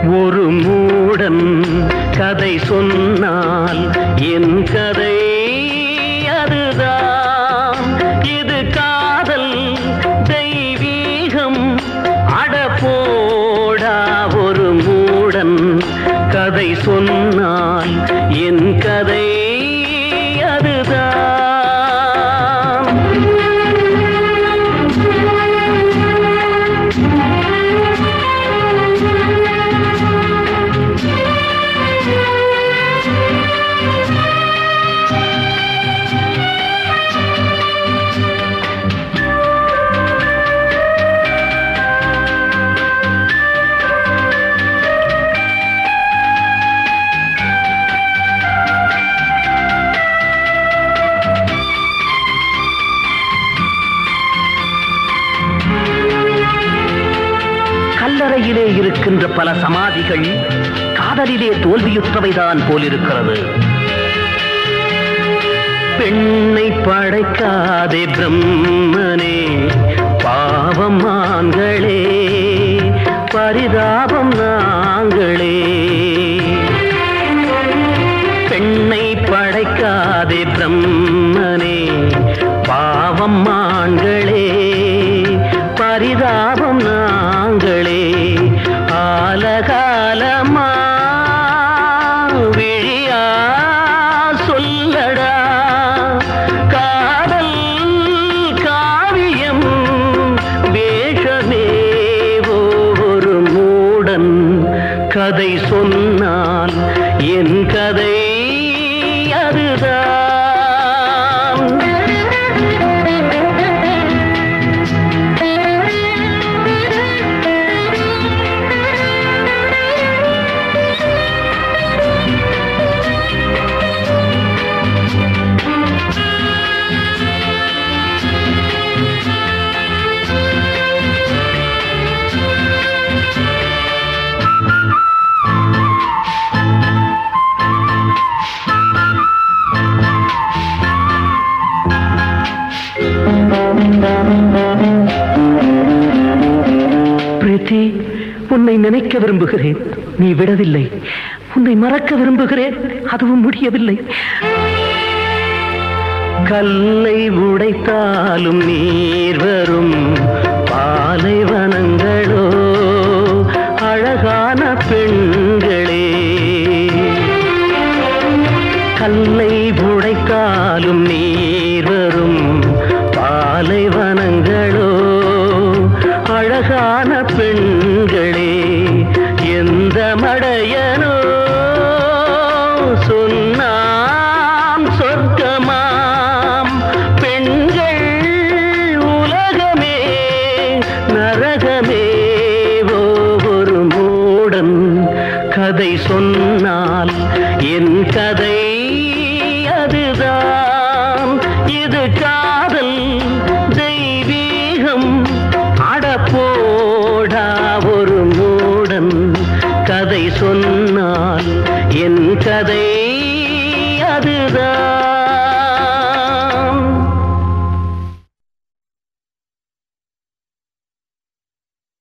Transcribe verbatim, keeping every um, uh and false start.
ஒரு மூடன் கதை சொன்னால் என் கதை அதுதான். இது காதல் தெய்வீகம் அடப்போடா. ஒரு மூடன் கதை சொன்னால் என் கதை அதுதான். கல்லறையிலே இருக்கின்ற பல சமாதிகள் காதலிலே தோல்வியுற்றவைதான் போலிருக்கிறது. பெண்ணை படைக்காதே பிரம்மனே, பாவம் ஆண்களே, பரிதாபம் நாங்களே. பெண்ணை படைக்காதே பிரம்மனே, பாவம் ஆண்களே, பரிதாபம் நாங்களே. ஆலகாலமா விழியா சொல்லடா, காதல் காவியம் வேஷமே. ஒரு மூடன் கதை சொன்னால் என் கதை அதுதான். பிரீத்தி, உன்னை நினைக்க விரும்புகிறேன், நீ விடவில்லை. உன்னை மறக்க விரும்புகிறேன், அதுவும் முடியவில்லை. கல்லை உடைத்தாலும் நீர் வரும் பாலைவனங்களோ அழகான பெண்களே. கல்லை உடைத்தாலும் நீர் வரும் பாலைவனங்களோ அழகான பெண்களே. எந்த மடையனோ சொன்னாம் சொர்க்கமாம் பெண்கள் உலகமே நரகமே. ஒரு மூடன் கதை சொன்னால் என் கதை அதுதான். இது காதல் தெய்வீகம் அடப்போடா. ஒரு மூடன் கதை சொன்னால் என் கதை அதுதான்.